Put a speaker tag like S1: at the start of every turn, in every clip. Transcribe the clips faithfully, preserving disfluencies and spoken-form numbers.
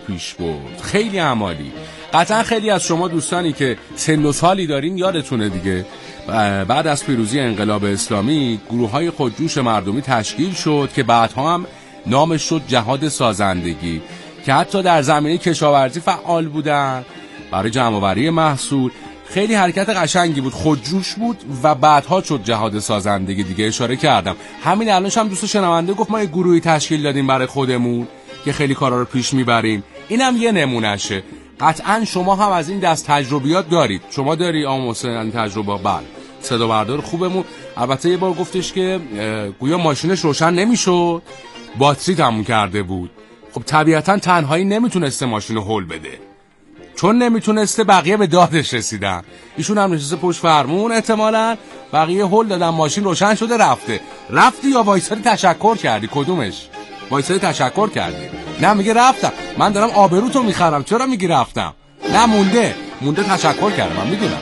S1: پیش برد. خیلی عالی. قطعا خیلی از شما دوستانی که سن و سالی دارین یادتونه دیگه، بعد از پیروزی انقلاب اسلامی گروه‌های خودجوش مردمی تشکیل شد که بعدها هم نامش شد جهاد سازندگی، که حتی در زمینه کشاورزی فعال بودن برای جمع‌آوری محصول. خیلی حرکت قشنگی بود، خودجوش بود و بعدها شد جهاد سازندگی دیگه. اشاره کردم همین الانش هم دوست شنونده گفت ما یه گروهی تشکیل دادیم برای خودمون که خیلی کارا رو پیش میبریم. اینم یه نمونهشه. قطعا شما هم از این دست تجربیات دارید. شما داری آقا محسن تجربه؟ بله. صدا بردار خوبمون البته یه بار گفتش که گویا ماشینش روشن نمیشد، باتری تموم کرده بود. خب طبیعتا تنهایی نمیتونسته ماشین رو هول بده، چون نمیتونسته بقیه به دادش رسیدن. ایشون هم نشسته پشت فرمون، احتمالاً بقیه هول دادن، ماشین روشن شده رفته. رفتی یا وایسادی تشکر کردی؟ کدومش؟ وایسادی تشکر کردی؟ نه میگه رفتم. من دارم آبروتو میخرم، چرا میگی رفتم؟ نه مونده مونده تشکر کردم. من میدونم.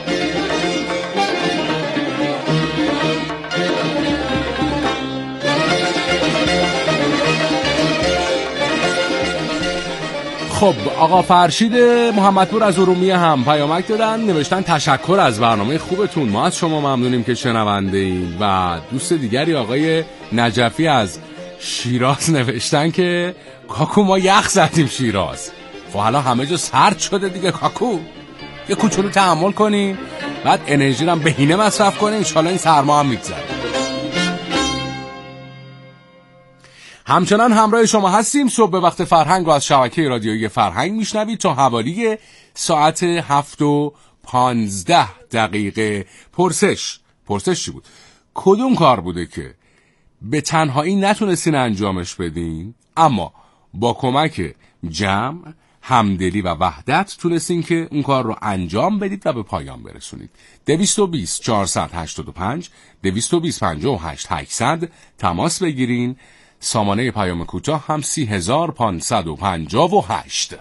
S1: خب آقا فرشید محمدپور از ارومیه هم پیامک دادن، نوشتن تشکر از برنامه خوبتون، ما از شما ممنونیم که شنونده ایم. و دوست دیگری آقای نجفی از شیراز نوشتن که کاکو ما یخ زدیم شیراز. خب حالا همه جا سرد شده دیگه کاکو، یه کوچولو تحمل کنیم، بعد انرژی رو هم بهینه مصرف کنیم، ان شاءالله این سرما هم میگذره. همچنان همراه شما هستیم. صبح به وقت فرهنگ و از شبکه رادیویی فرهنگ میشنوید تا حوالی ساعت هفت و پانزده دقیقه. پرسش پرسش چی بود؟ کدوم کار بوده که به تنهایی نتونستین انجامش بدین اما با کمک جمع، همدلی و وحدت تونستین که اون کار رو انجام بدید و به پایان برسونید؟ دویست و بیست چهارصد و هشتاد و پنج دویست و بیست پنجاه و هشت هشتصد تماس بگیرین. سامانه پیام کوتاه هم سی هزار پانصد و پنجاه و هشت.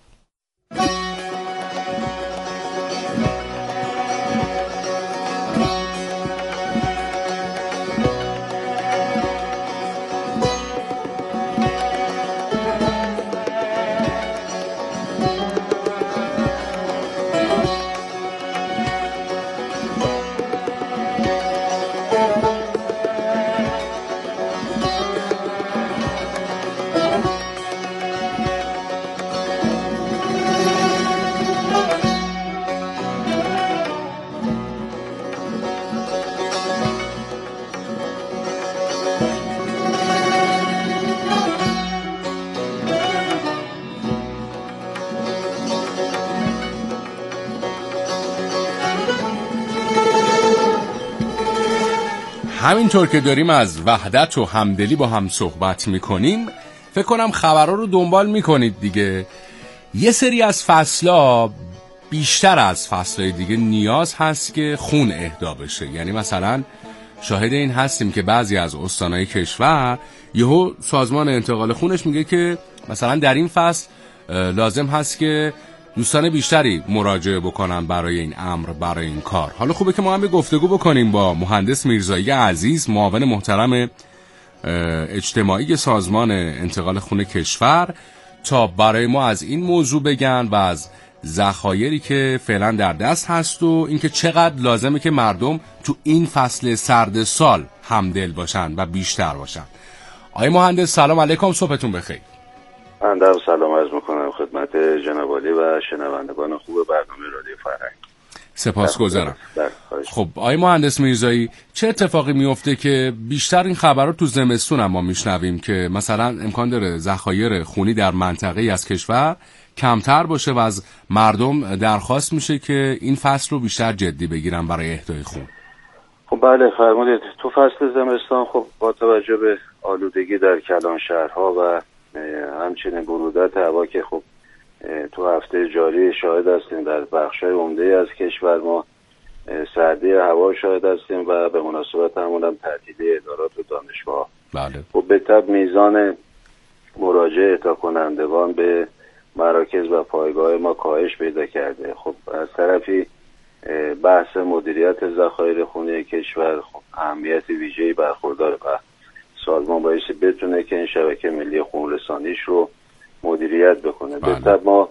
S1: همینطور که داریم از وحدت و همدلی با هم صحبت میکنیم، فکر کنم خبرها رو دنبال میکنید دیگه. یه سری از فصلها بیشتر از فصلهای دیگه نیاز هست که خون اهدا بشه. یعنی مثلا شاهد این هستیم که بعضی از استانهای کشور یهو سازمان انتقال خونش میگه که مثلا در این فصل لازم هست که دوستان بیشتری مراجعه بکنن برای این امر، برای این کار. حالا خوبه که ما هم به گفتگو بکنیم با مهندس میرزایی عزیز، معاون محترم اجتماعی سازمان انتقال خون کشور، تا برای ما از این موضوع بگن و از ذخایری که فعلا در دست هست و اینکه چقدر لازمه که مردم تو این فصل سرد سال همدل باشن و بیشتر باشن. آقای مهندس سلام علیکم، صبحتون بخیر.
S2: من در سلام عرض میکنم خدمت جناب عالی و شنوندگان خوب برنامه رادیو فرهنگ.
S1: سپاسگزارم. خب آقای مهندس میرزایی، چه اتفاقی میفته که بیشتر این خبرات تو زمستون هم ما میشنویم که مثلا امکان داره ذخایر خونی در منطقه‌ای از کشور کمتر باشه و از مردم درخواست میشه که این فصل رو بیشتر جدی بگیرن برای اهدای خون؟
S2: خب بله فرمودید. تو فصل زمستان خب با توجه به آلودگی در کلان شهرها و همچنین برودت هوا که خب تو هفته جاری شاهد هستیم، در بخش‌های عمده از کشور ما سردی هوا شاهد هستیم و به مناسبت همون هم تعطیلی ادارات و دانشگاه.
S1: بله.
S2: خب به طب میزان مراجعه اهدا کنندگان به مراکز و پایگاه ما کاهش پیدا کرده. خب از طرفی بحث مدیریت ذخایر خونی کشور خب اهمیت ویژه‌ای برخورداره و سازمان بایستی بتونه که این شبکه ملی خونرسانیش رو مدیریت بکنه. بهتر ما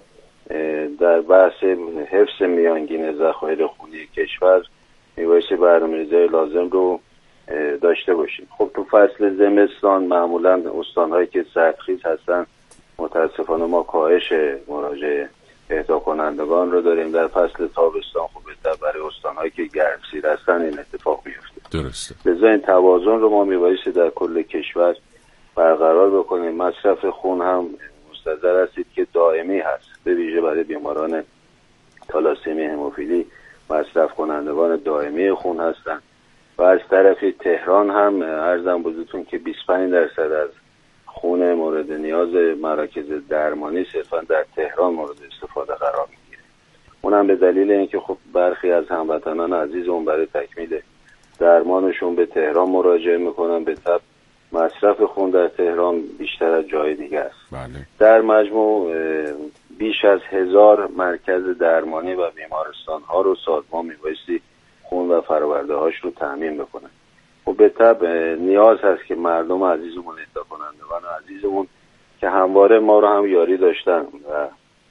S2: در بحث حفظ میانگین ذخایر خونی کشور میبایستی برنامه‌ریزی لازم رو داشته باشیم. خب تو فصل زمستان معمولا استان‌هایی که سردخیز هستن متاسفانه ما کاهش مراجعه اهدا کنندگان رو داریم. در فصل تابستان خب برای استان‌هایی که گرمسیر هستن این اتفاق میفته.
S1: درسته.
S2: لذا این توازن رو ما میبایستی در کل کشور برقرار بکنیم. مصرف خون هم مستحضر هستید که دائمی هست، به ویژه برای بیماران تالاسمی هموفیلی مصرف کنندگان دائمی خون هستند. و از طرفی تهران هم عرضم بزرگتون که بیست و پنج درصد از خون مورد نیاز مراکز درمانی صرفا در تهران مورد استفاده قرار میگیره. اونم به دلیل اینکه خب برخی از هموطنان عزیزمون برای تکمیل درمانشون به تهران مراجعه میکنن، به طب مصرف خون در تهران بیشتر از جای دیگه است.
S1: بله. در
S2: مجموع بیش از هزار مرکز درمانی و بیمارستان ها رو سازمان میبایستی خون و فرآورده هاش رو تامین بکنن. و به طب نیاز هست که مردم عزیزمون، اهدا کنندگان عزیزمون که همواره ما رو هم یاری داشتن و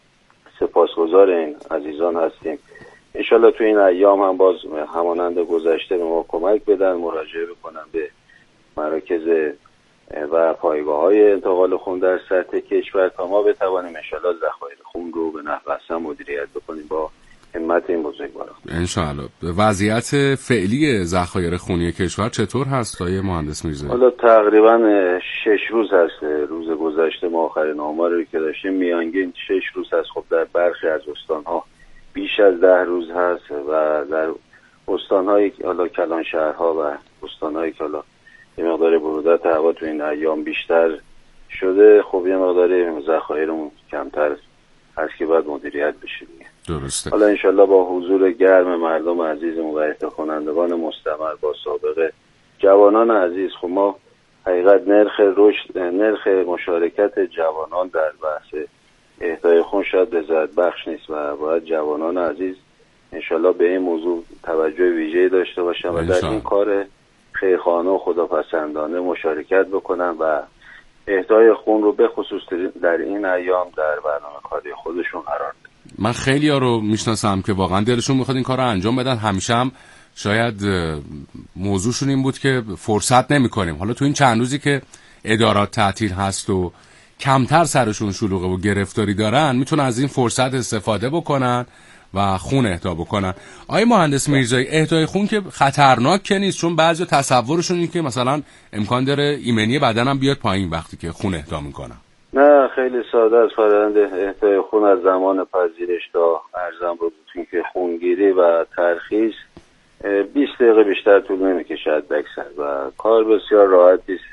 S2: سپاسگزار این عزیزان هستیم، انشالله تو این ایام هم باز همانند گذشته به ما کمک بدن، مراجعه بکنن به مراکز و پایگاه‌های انتقال خون در سطح کشور تا ما بتوانیم انشالله ذخایر خون رو به نحو احسن مدیریت بکنیم با همت این بزرگواران.
S1: انشالله. وضعیت فعلی ذخایر خونی کشور چطور هست آقای مهندس میرزایی؟
S2: حالا تقریبا شش روز هست. روز گذشته ما آخرین آماری که داشتیم میانگین شش روز هست. خب در برخی از استان‌ها بیش از ده روز هست و در استان‌های حالا کلان شهرها و استان‌هایی که حالا یه مقدار برودت هوا تو این ایام بیشتر شده، خب یه مقدار ذخایرمون کمتر هست که باید مدیریت بشه.
S1: درسته.
S2: حالا انشالله با حضور گرم مردم عزیزمون و اهدا کنندگان مستمر با سابقه جوانان عزیز، خب ما حقیقت نرخ رشد نرخ مشارکت جوانان در بحث اهدای خون شاید رضایت بخش نیست و باید جوانان عزیز انشالله به این موضوع توجه ویژه‌ای داشته باشن و در این کار خیرخواهانه و خداپسندانه مشارکت بکنن و اهدای خون رو به خصوص در این ایام در برنامه کاری خودشون قرار بدن.
S1: من خیلی ها رو میشناسم که واقعا دلشون میخواد این کار رو انجام بدن، همیشه هم شاید موضوعشون این بود که فرصت نمی کنیم. حالا تو این چند روزی که ادارات تعطیل هست و کمتر سرشون شلوغه و گرفتاری دارن، میتونن از این فرصت استفاده بکنن و خون اهدا بکنن. آقای مهندس میرزایی، اهدای خون که خطرناک که نیست، چون بعضی تصورشون اینه که مثلا امکان داره ایمنی بدنم بیاد پایین وقتی که خون اهدا میکنن.
S2: نه، خیلی ساده است. فرآیند اهدای خون از زمان پذیرش تا ارزم رو بودیم که خونگیری و ترخیص بیست دقیقه بیشتر طول نمیکشه اکثر و کار بسیار راحتی است،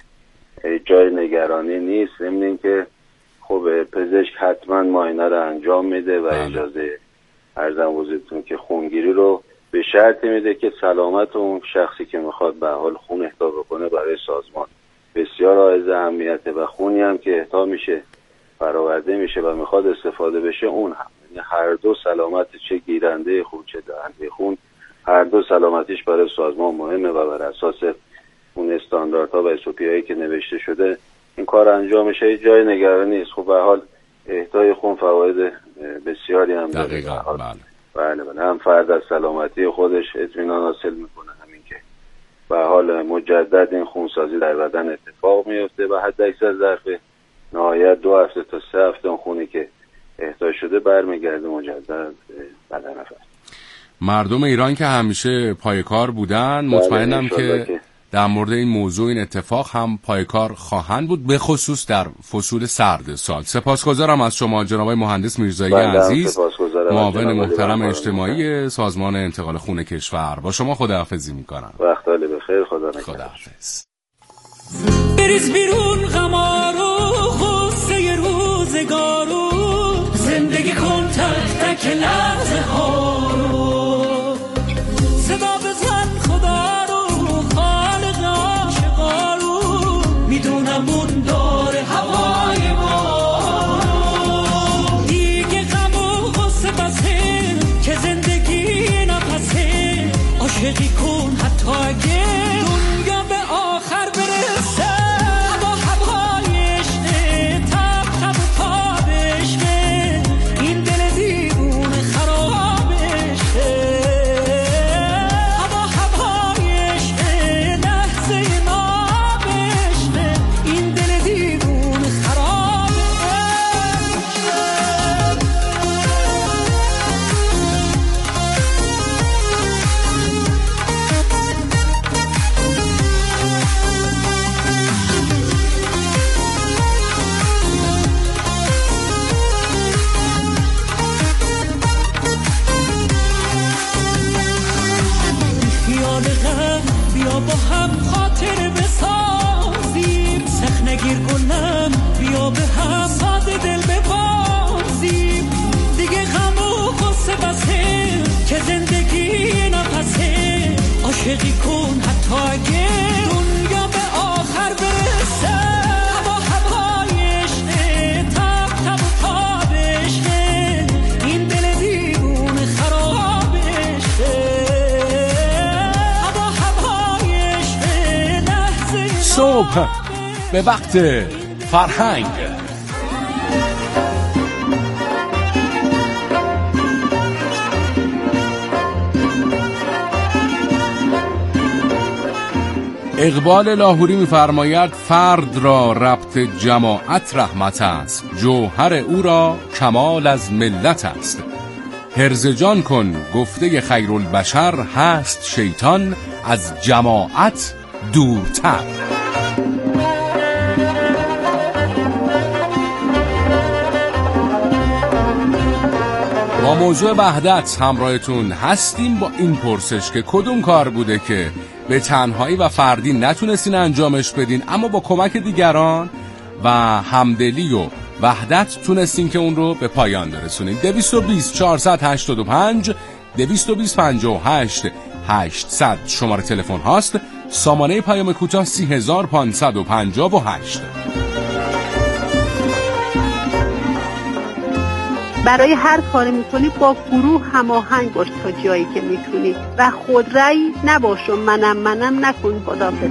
S2: جای نگرانی نیست. ضمن اینکه خب پزشک حتما معاینه رو انجام میده و اجازه ارزم بزرگتون که خونگیری رو به شرطی میده که سلامت اون شخصی که میخواد به حال خون اهدا بکنه برای سازمان بسیار حائز اهمیته و خونی هم که اهدا میشه برآورده میشه و میخواد استفاده بشه اون هم، یعنی هر دو سلامت، چه گیرنده خون چه دهنده خون، هر دو سلامتیش برای سازمان مهمه و بر اساس اون استانداردها و اس او پی هایی که نوشته شده این کار انجام میشه. جای نگرانی نیست. خب به حال اهدای خون فواید بسیاری هم داره.
S1: دقیقاً. بله.
S2: بله بله. هم فرد از سلامتی خودش اطمینان حاصل میکنه، همین که به حال مجدد این خونسازی در بدن اتفاق میفته و حد اکثر ظرف نهایت دو هفته تا سه هفته اون خونی که اهدا شده برمیگرده مجدد بدن فرد.
S1: مردم ایران که همیشه پای کار بودن، مطمئنم که, که در مورد این موضوع این اتفاق هم پای کار خواهند بود، به خصوص در فصول سرد سال. سپاسگزارم از شما جناب مهندس میرزایی عزیز، معاون محترم اجتماعی سازمان انتقال خون کشور. با شما خداحافظی میکنم.
S2: وقت بخیر. خدا نگهدار.
S1: خداحافظ.
S3: بریز بیرون غمارو غصه روزگارو، زندگی کن تک تک لحظه ها رو، صدا بزن خدا رو خالق عاشقا رو، میدونم اون داره هوای ما رو، دیگه غم و غصه بسه که زندگی نفسه، عاشقی کن حتی اگه دنیا به آخر برسه، هوا هوای عشقه، تب تب و پا عاشقی کن حتی اگه دنیا به آخر برسه. هوا هوای عشقه، تب تب و تاب عشقه، این دل دیوونه خراب عشقه. هوا هوای عشقه، لحظه
S1: صبح به وقت فرهنگ. اقبال لاهوری می‌فرماید فرد را ربط جماعت رحمت است، جوهر او را کمال از ملت است. حرز جان کن گفته خیرالبشر، هست شیطان از جماعت دورتر. با موضوع وحدت همراهتون هستیم با این پرسش که کدوم کار بوده که به تنهایی و فردی نتونستین انجامش بدین اما با کمک دیگران و همدلی و وحدت تونستین که اون رو به پایان برسونین. دویست و بیست چهارصد و هشتاد و پنج دویست و بیست پنجاه و هشت هشتصد شماره تلفن هاست. سامانه پیام کوتاه سی هزار و پانصد و پنجاه و هشت.
S4: برای هر کاری میکنی با گروه هماهنگ باش تا جایی که میتونی و خودرأی نباش و منم منم نکن. خداحافظ.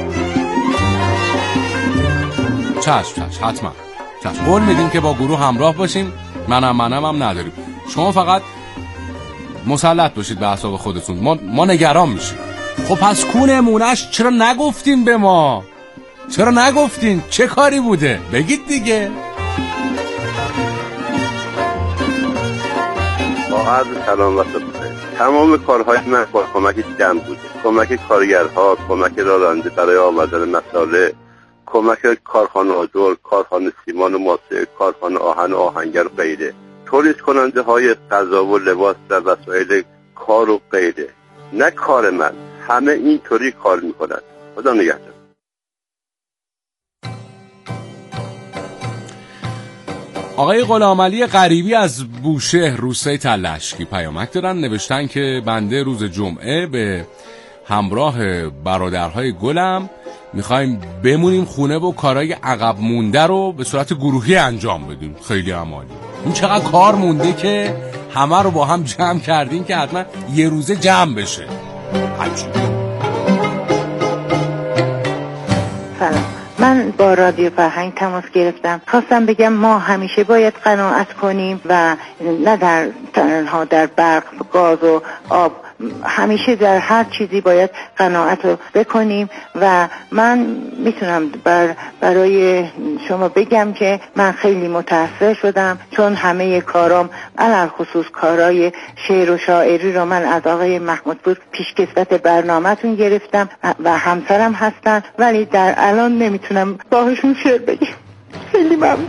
S1: چشم چشم حتما چشم. قول میدیم که با گروه همراه باشیم، منم منم هم نداریم. شما فقط مسلط باشید به اعصاب خودتون، ما, ما نگران میشیم. خب پس کونمونش چرا نگفتین به ما؟ چرا نگفتین؟ چه کاری بوده؟ بگید دیگه.
S5: با عرض سلام و صبح. تمام کارهای من با کمک جمع بوده، کمک کارگرها، کمک راننده برای آوردن مساله، کمک کارخانه آجر، کارخانه سیمان و ماسه، کارخانه آهن و آهنگر و غیره، تولید کننده های غذا و لباس و وسایل کار و غیره. نه کار من، همه اینطوری کار میکنن. خدا نگهدار.
S1: آقای غلامعلی غریبی از بوشهر روستای تلشکی پیامک دارن، نوشتن که بنده روز جمعه به همراه برادرهای گلم میخوایم بمونیم خونه و کارهای عقب مونده رو به صورت گروهی انجام بدیم. خیلی عمالی. این چقدر کار مونده که همه رو با هم جمع کردیم که حتما یه روزه جمع بشه. عجیب.
S6: سلام، من با رادیو فرهنگ تماس گرفتم. خواستم بگم ما همیشه باید قناعت کنیم و نه در تنها در برق، گاز و آب، همیشه در هر چیزی باید قناعت رو بکنیم. و من میتونم بر برای شما بگم که من خیلی متأثر شدم، چون همه کارام علل خصوص کارای شعر و شاعری رو من از آقای محمودپور پیشکسوت برنامه‌تون گرفتم و همسرم هستن، ولی در الان نمیتونم باهاشون شعر بگم. خیلی ممنون.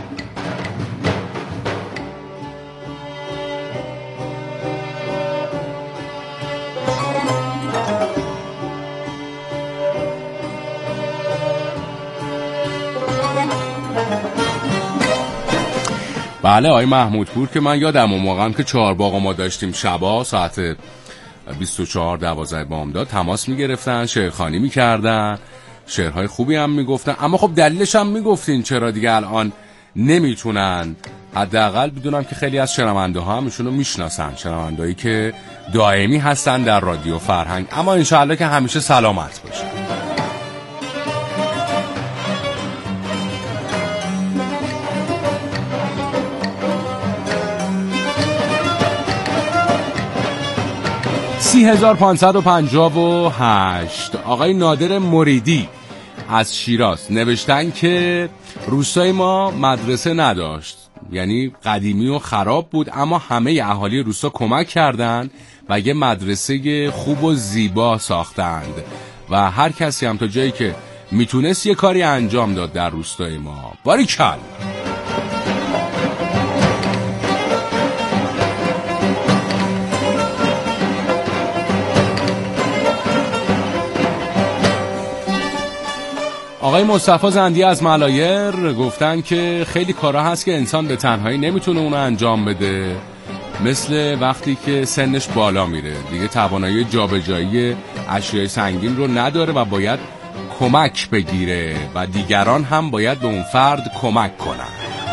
S1: بله آقای محمودپور که من یادم اون موقعم که چهار باغ ما داشتیم، شبا ساعت بیست و چهار دوازده بامداد تماس میگرفتن، شعرخوانی میکردن، شعرهای خوبی هم میگفتن. اما خب دلیلش هم میگفتین چرا دیگه الان نمیتونن. حداقل بدونم که خیلی از شنونده ها هم ایشونو میشناسن، شنوندهایی که دائمی هستن در رادیو فرهنگ. اما انشاءالله که همیشه سلامت باشه. سی هزار پانصد و پنجاه و هشت. آقای نادر مریدی از شیراز نوشتن که روستای ما مدرسه نداشت، یعنی قدیمی و خراب بود، اما همه اهالی روستا کمک کردند و یه مدرسه خوب و زیبا ساختند و هر کسی هم تا جایی که میتونست یه کاری انجام داد در روستای ما. باریکل. آقای مصطفی زندی از ملایر گفتن که خیلی کارا هست که انسان به تنهایی نمیتونه اونو انجام بده، مثل وقتی که سنش بالا میره دیگه توانایی جابجایی اشیای سنگین رو نداره و باید کمک بگیره و دیگران هم باید به اون فرد کمک کنن.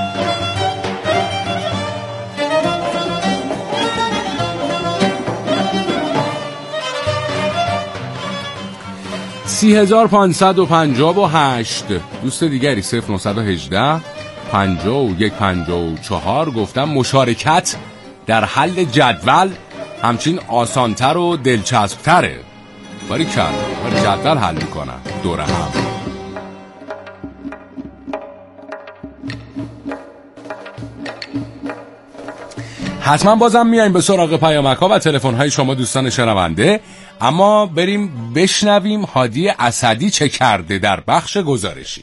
S1: سی هزار پانصد و پنجاه و هشت دوست دیگری صفر نهصد و هجده پنجاه و یک پنجاه و چهار گفتم مشارکت در حل جدول همچین آسانتر و دلچسبتره. باری کرد باری جدول حل میکنن دوره هم. حتما بازم میایم به سراغ پیامک ها و تلفن های شما دوستان شنونده، اما بریم بشنویم هادی اسدی چه کرده در بخش گزارشی.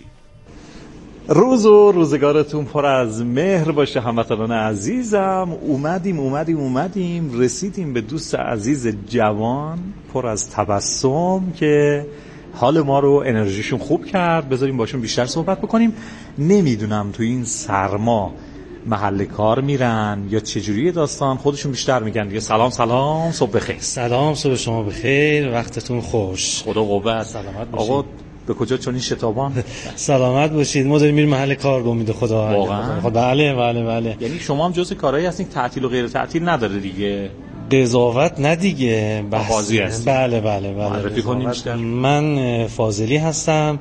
S7: روز و روزگارتون پر از مهر باشه هموطنان عزیزم. اومدیم اومدیم اومدیم رسیدیم به دوست عزیز جوان پر از تبسم که حال ما رو انرژیشون خوب کرد. بذاریم باشون بیشتر صحبت بکنیم. نمیدونم تو این سرما محل کار میرن یا چجوری داستان، خودشون بیشتر میگن دیگه. سلام سلام، صبح بخیر.
S8: سلام، صبح شما بخیر، وقتتون خوش.
S7: خدا قوت.
S8: سلامت باشید.
S7: آقا به کجا چون این شتابان؟
S8: سلامت باشید. ما داریم میریم محل کار به امید خدا.
S7: واقعا؟
S8: بله بله بله.
S7: یعنی شما هم جزء کارهایی هستین تعطیل و غیر تعطیل نداره دیگه؟
S8: قضاوت نه دیگه،
S7: قاضی هست.
S8: بله بله بله.
S7: معرفی کنیم بیشتر.
S8: من فاضلی هستم،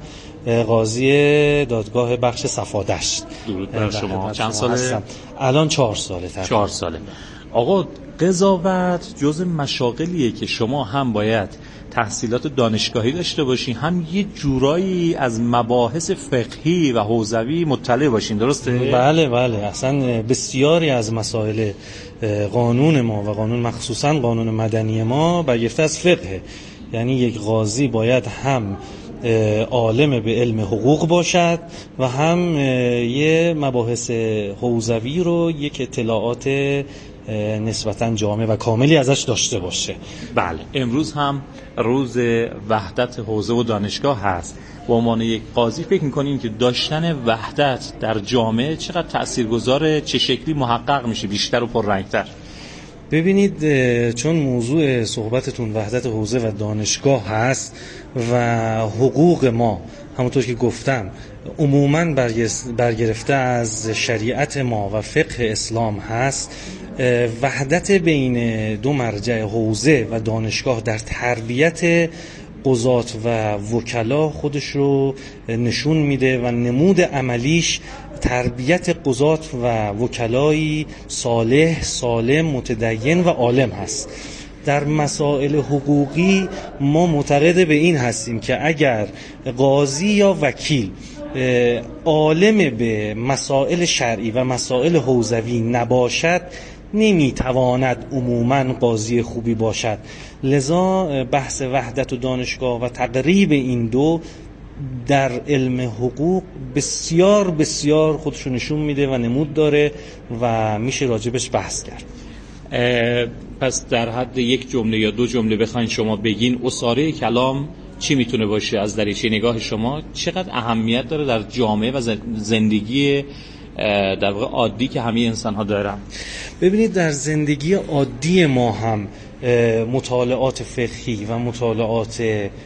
S8: قاضی دادگاه بخش صفادشت.
S7: درود بر شما. چند ساله؟
S8: الان چهار ساله تقریبا.
S7: چهار ساله. آقا قضاوت جزء مشاغلیه که شما هم باید تحصیلات دانشگاهی داشته باشین، هم یه جورایی از مباحث فقهی و حوزوی مطلع باشین، درسته؟
S8: بله بله. اصلا بسیاری از مسائل قانون ما و قانون مخصوصا قانون مدنی ما برگرفته از فقه. یعنی یک قاضی باید هم عالم به علم حقوق باشد و هم یه مباحث حوزوی رو یک اطلاعات نسبتاً جامع و کاملی ازش داشته باشه.
S7: بله. امروز هم روز وحدت حوزه و دانشگاه هست. به عنوان یک قاضی فکر می‌کنین که داشتن وحدت در جامعه چقدر تاثیرگذاره، چه شکلی محقق میشه بیشتر و پررنگ‌تر؟
S8: ببینید، چون موضوع صحبتتون وحدت حوزه و دانشگاه هست و حقوق ما همونطور که گفتم عموماً برگرفته از شریعت ما و فقه اسلام هست، وحدت بین دو مرجع حوزه و دانشگاه در تربیت قضات و وکلا خودش رو نشون میده و نمود عملیش تربیت قضات و وکلایی صالح، سالم، متدین و عالم هست. در مسائل حقوقی ما معتقد به این هستیم که اگر قاضی یا وکیل عالم به مسائل شرعی و مسائل حوزوی نباشد نمیتواند عموماً قاضی خوبی باشد. لذا بحث وحدت و دانشگاه و تقریب این دو در علم حقوق بسیار بسیار خودشو نشون میده و نمود داره و میشه راجبش بحث کرد.
S7: پس در حد یک جمله یا دو جمله بخواین شما بگین اساره کلام چی میتونه باشه از دریچه نگاه شما؟ چقدر اهمیت داره در جامعه و زندگی در واقع عادی که همه انسان ها دارن؟
S8: ببینید، در زندگی عادی ما هم مطالعات فقهی و مطالعات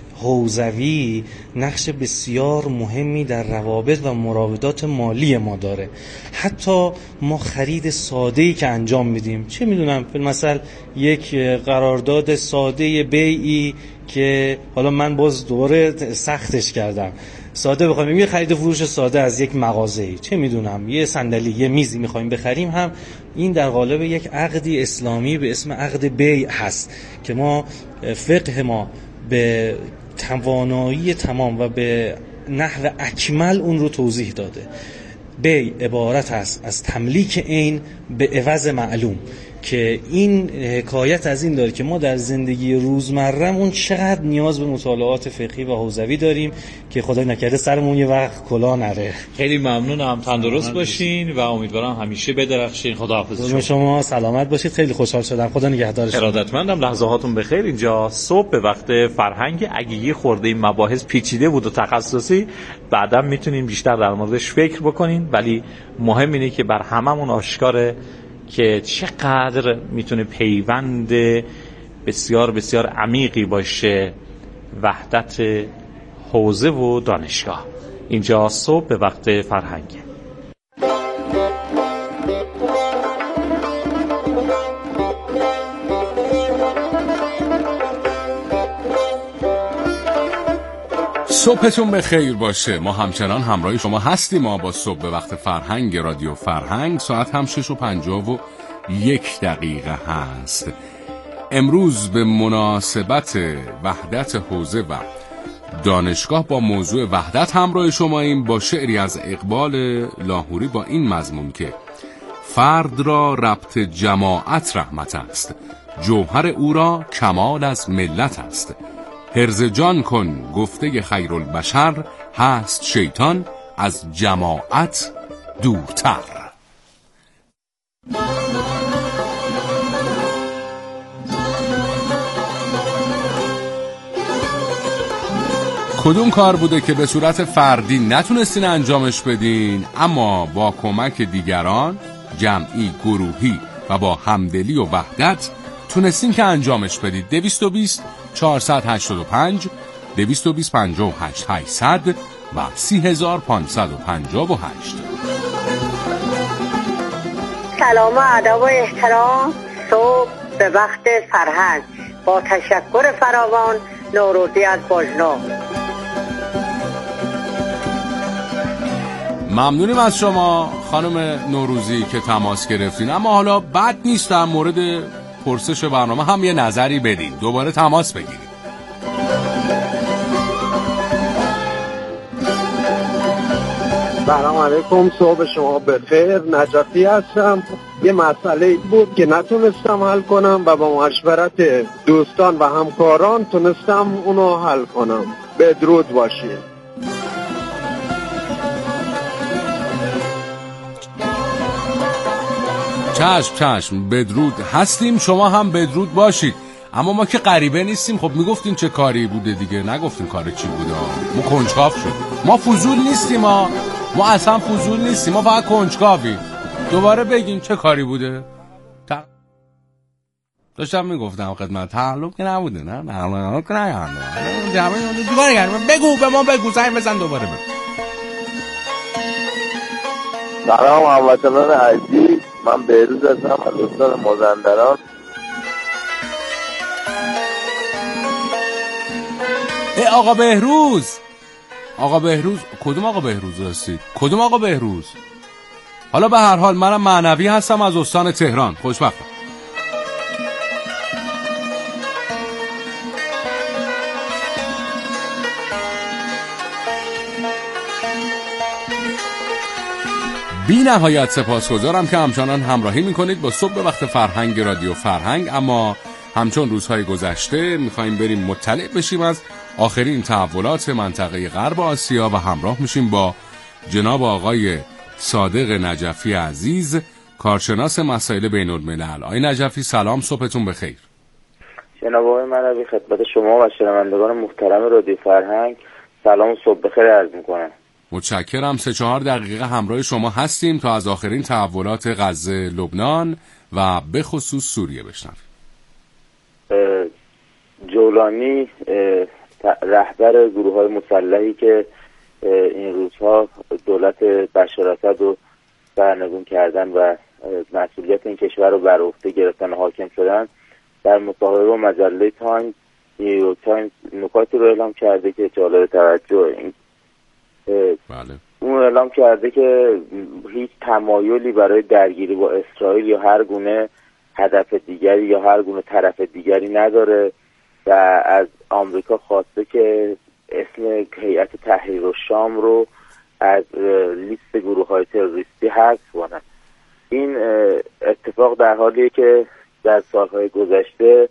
S8: حوزوی نقش بسیار مهمی در روابط و مراودات مالی ما داره. حتی ما خرید ساده‌ای که انجام میدیم، چه میدونم مثلا یک قرارداد ساده بیعی که حالا من باز دوباره سختش کردم، ساده بخوایم یه خرید و فروش ساده از یک مغازه‌ای، چه میدونم یه صندلی یه میزی میخوایم بخریم، هم این در قالب یک عقدی اسلامی به اسم عقد بیع هست که ما فقه ما به توانایی تمام و به نحو اکمل اون رو توضیح داده. بیع عبارت است از تملیک عین به عوض معلوم، که این حکایت از این داره که ما در زندگی روزمره‌مون چقدر نیاز به مطالعات فقهی و حوزوی داریم که خدای نکرده سرمون یه وقت کلا نره.
S7: خیلی ممنونم، تندرست باشین و امیدوارم همیشه بدرخشین. خداحافظ شما.
S8: شما سلامت باشید، خیلی خوشحال شدم. خدا نگهدار شما.
S7: ارادتمندم. لحظه هاتون بخیر. اینجا صبح به وقت فرهنگ. اگه یه خورده این مباحث پیچیده بود و تخصصی، بعداً میتونین بیشتر در موردش فکر بکنین، ولی مهم اینه که بر هممون آشکاره که چقدر میتونه پیوند بسیار بسیار عمیقی باشه وحدت حوزه و دانشگاه. اینجا صبح به وقت فرهنگه.
S1: صبحتون به خیر باشه. ما همچنان همراه شما هستیم. ما با صبح به وقت فرهنگ رادیو فرهنگ، ساعت هم شش و پنجاه و یک دقیقه هست. امروز به مناسبت وحدت حوزه و دانشگاه با موضوع وحدت همراه شماییم، با شعری از اقبال لاهوری با این مضمون که فرد را ربط جماعت رحمت است، جوهر او را کمال از ملت است. حرز جان کن گفته خیرالبشر، هست شیطان از جماعت دورتر. کدوم کار بوده که به صورت فردی نتونستین انجامش بدین، اما با کمک دیگران، جمعی، گروهی و با همدلی و وحدت تونستین که انجامش بدید؟ دویست و بیست چهارصد و هشتاد و پنج دویست و بیست پنجاه و هشت هشتصد و سی هزار پانصد و پنجاه و هشت.
S9: سلام و ادب و احترام. صبح به وقت فرهنگ با تشکر فراوان. نوروزی از باجنو.
S1: ممنونیم از شما خانم نوروزی که تماس گرفتین، اما حالا بد نیست در مورد پرسش برنامه هم یه نظری بدین، دوباره تماس بگیرید.
S10: سلام علیکم، صبح شما بخیر. نجفی هستم. یه مسئله بود که نتونستم حل کنم و با مشورت دوستان و همکاران تونستم اونو حل کنم. بدرود باشید.
S1: چشم چشم، بدرود هستیم، شما هم بدرود باشید. اما ما که غریبه نیستیم. خب میگفتین چه کاری بوده دیگه، نگفتین کار چی بوده. ما کنجکاو شد. ما فضول نیستیم، ما ما اصلا فضول نیستیم، ما فقط کنجکاویم. دوباره بگین چه کاری بوده. تا... داشتم میگفتم خدمت تعلق که نبوده. نه نه که نه دوباره گرم بگو، به ما بگو، زنگ بزن دوباره بگو.
S11: سلام هموطنان عزیز، من بهروز هستم از استان مازندران.
S1: ای آقا بهروز، آقا بهروز، کدوم آقا بهروز هستی؟ کدوم آقا بهروز؟ حالا به هر حال منم معنوی هستم از استان تهران. خوشبختم. بی نهایت سپاسگزارم که همچنان همراهی میکنید با صبح به وقت فرهنگ رادیو فرهنگ. اما همچون روزهای گذشته میخواییم بریم مطلع بشیم از آخرین تحولات منطقه غرب آسیا و همراه میشیم با جناب آقای صادق نجفی عزیز، کارشناس مسائل بین الملل. آقای نجفی سلام، صبحتون بخیر.
S11: جناب آقای منوی خدمت شما و شنوندگان محترم رادیو فرهنگ سلام و صبح بخیر عرض میکنم.
S1: متشکرم. سه چهار دقیقه همراه شما هستیم تا از آخرین تحولات غزه، لبنان و به خصوص سوریه بشنویم.
S11: جولانی رهبر گروه های مسلحی که این روزها دولت بشار اسد رو سرنگون کردن و مسئولیت این کشور رو بر عهده گرفتن و حاکم شدن، در مصاحبه با مجله تایمز نیویورک تایمز نکاتی رو اعلام کرده که جالب توجه. این
S1: بله.
S11: اون اعلام کرده که هیچ تمایلی برای درگیری با اسرائیل یا هر گونه هدف دیگری یا هر گونه طرف دیگری نداره و از آمریکا خواسته که اسم هیئت تحریر الشام رو از لیست گروه‌های تروریستی حذف کنه. این اتفاق در حالیه که در سالهای گذشته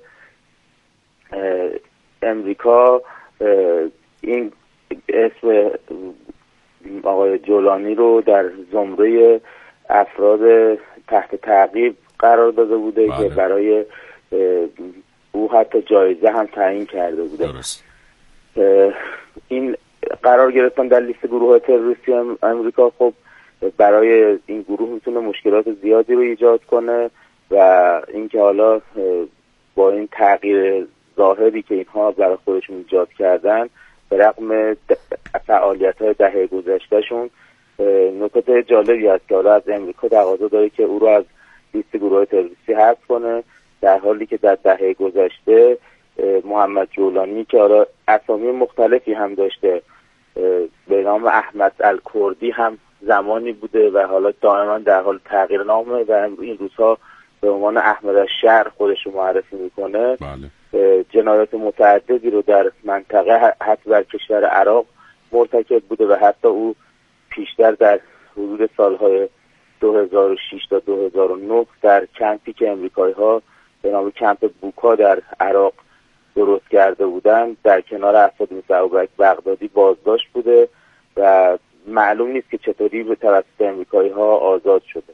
S11: امریکا این اسم آقای جولانی رو در زمره افراد تحت تعقیب قرار داده بوده بله. که برای او حتی جایزه هم تعیین کرده بوده.
S1: درست.
S11: این قرار گرفتن در لیست گروه تروریستی امریکا خب برای این گروه میتونه مشکلات زیادی رو ایجاد کنه و اینکه حالا با این تغییر ظاهری که اینها برای خودشون ایجاد کردن به رغم فعالیت‌های دهه گذشتهشون نکات جالبی هست که حالا از امریکا تقاضا داره که او رو از لیست گروه‌های تروریستی حذف کنه، در حالی که در دهه گذشته محمد جولانی که حالا اسامی مختلفی هم داشته به نام احمد الکردی هم زمانی بوده و حالا دائما در حال تغییر نامه و این روزها به عنوان احمد الشهر خودش رو معرفی میکنه. بله. جنایات متعددی رو در منطقه حتی در کشور عراق مرتکب بوده و حتی او پیشتر در حدود سالهای دو هزار و شش تا دو هزار و نه در کمپی که امریکایی ها به نام کمپ بوکا در عراق درست کرده بودن در کنار افراد مثل ابوبکر بغدادی بازداشت بوده و معلوم نیست که چطوری به توسط امریکایی ها آزاد شده.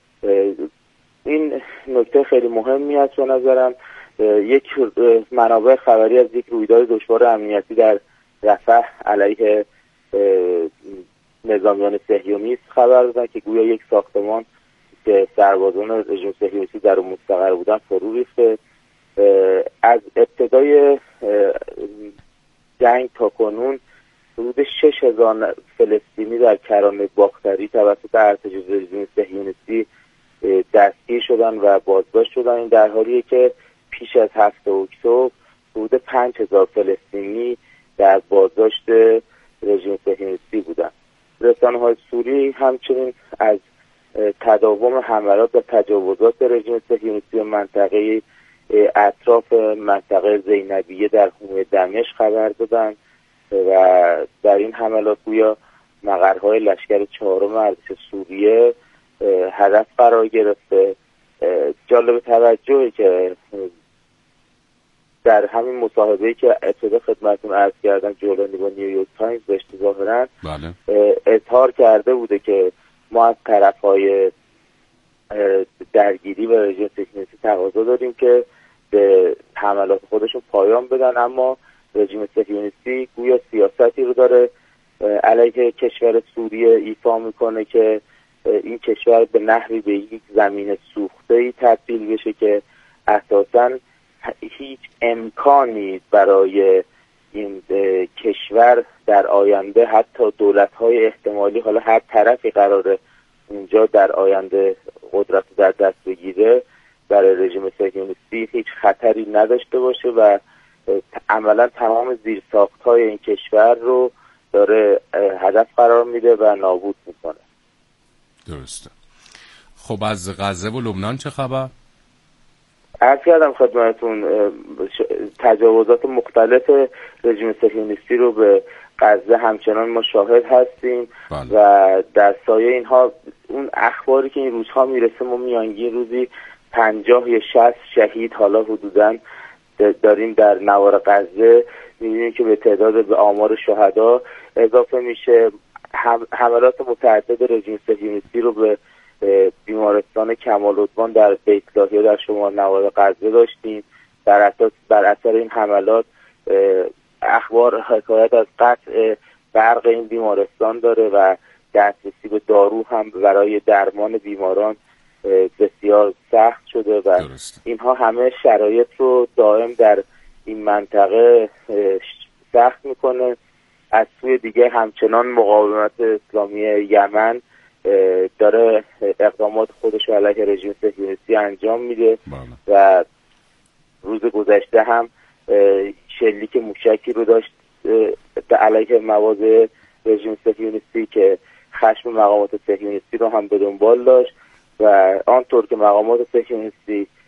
S11: این نکته خیلی مهمی است به نظرم. یک منابع خبری از یک رویداد دشوار امنیتی در رفح علیه نظامیان صهیونیست خبر دادن که گویا یک ساختمان که سربازان رژیم صهیونیستی در اون مستقر بودن فرو ریخته. از ابتدای جنگ تا کنون حدود شش هزار فلسطینی در کرانه باختری توسط ارتش رژیم صهیونیستی دستگیر شدن و بازداشت شدن. این در حالیه که پیش از هفته اکتبر حدود پنج هزار فلسطینی در بازداشت رژیم صهیونیستی بودن. رسانه‌های سوری همچنین از تداوم حملات و تجاوزات رژیم صهیونیستی منطقه اطراف منطقه زینبیه در حومه دمشق خبر دادن و در این حملات گویا مقرهای لشکر چهارم ارتش سوریه هدف قرار گرفته. جالب توجهه که در همین مصاحبه‌ای که ابتدا خدمتتون عرض کردم جولانی با نیویورک تایمز داشته ظاهراً اظهار کرده بوده که ما از طرف‌های درگیری و رژیم صهیونیستی تقاضا داریم که به حملات خودشون پایان بدن، اما رژیم صهیونیستی گویا سیاستی رو داره علیه کشور سوریه ایفا میکنه که این کشور به نحوی به یک زمین سوخته‌ای تبدیل بشه که اساساً هیچ امکانی برای این کشور در آینده حتی دولت‌های احتمالی حالا هر طرفی قراره اونجا در آینده قدرت در دست بگیره برای رژیم صهیونیستی هیچ خطری نداشته باشه و عملا تمام زیرساخت‌های این کشور رو داره هدف قرار میده و نابود میکنه.
S1: درسته. خب از غزه و لبنان چه خبر؟
S11: عرض کردم خدمتون تجاوزات مختلف رژیم صهیونیستی رو به غزه همچنان ما شاهد هستیم. بله. و در سایه اینها اون اخباری که این روزها میرسه ما میانگین روزی پنجاه یا شصت شهید حالا حدوداً داریم در نوار غزه، می‌بینیم که به تعداد به آمار شهدا اضافه میشه. حملات متعدد رژیم صهیونیستی رو به بیمارستان کمال‌الدوان در بیت لاهیا در شمال نوار غزه داشتیم. در اساس بر اثر این حملات اخبار حکایت از قطع برق این بیمارستان داره و دسترسی به دارو هم برای درمان بیماران بسیار سخت شده و درست. اینها همه شرایط رو دائم در این منطقه سخت میکنه. از سوی دیگه همچنان مقاومت اسلامی یمن داره اقدامات خودش رو علیه رژیم صهیونیستی انجام میده و روز گذشته هم شلیک موشکی رو داشت علیه مواضع رژیم صهیونیستی که خشم مقامات صهیونیستی رو هم به دنبال داشت و آنطور که مقامات صهیونیستی